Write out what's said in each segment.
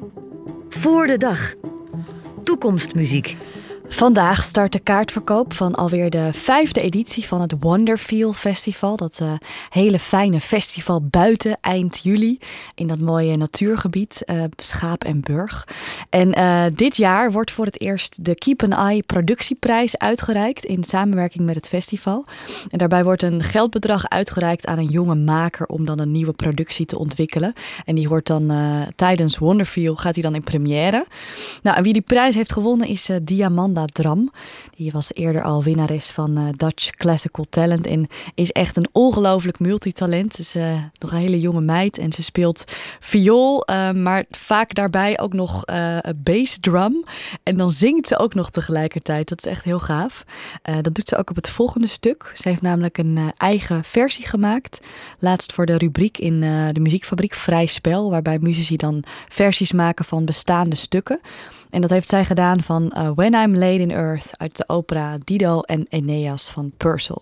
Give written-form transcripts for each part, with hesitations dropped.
Voor de dag. Toekomstmuziek. Vandaag start de kaartverkoop van alweer de 5e editie van het Wonderfeel Festival. Dat hele fijne festival buiten eind juli in dat mooie natuurgebied Schaap en Burg. En dit jaar wordt voor het eerst de Keep an Eye productieprijs uitgereikt in samenwerking met het festival. En daarbij wordt een geldbedrag uitgereikt aan een jonge maker om dan een nieuwe productie te ontwikkelen. En die wordt dan tijdens Wonderfeel gaat hij dan in première. Nou, en wie die prijs heeft gewonnen is Diamanda Dram. Die was eerder al winnares van Dutch Classical Talent en is echt een ongelooflijk multitalent. Ze is nog een hele jonge meid en ze speelt viool, maar vaak daarbij ook nog bassdrum. En dan zingt ze ook nog tegelijkertijd. Dat is echt heel gaaf. Dat doet ze ook op het volgende stuk. Ze heeft namelijk een eigen versie gemaakt. Laatst voor de rubriek in de muziekfabriek Vrij Spel, waarbij muzici dan versies maken van bestaande stukken. En dat heeft zij gedaan van When I'm Laid in Earth uit de opera Dido en Aeneas van Purcell.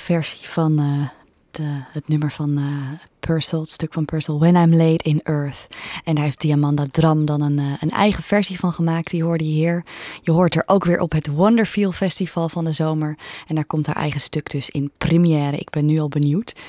versie van het nummer van Purcell, het stuk van Purcell, When I'm Laid in Earth. En daar heeft Diamanda Dram dan een eigen versie van gemaakt. Die hoorde je hier. Je hoort er ook weer op het Wonderfeel Festival van de zomer. En daar komt haar eigen stuk dus in première. Ik ben nu al benieuwd.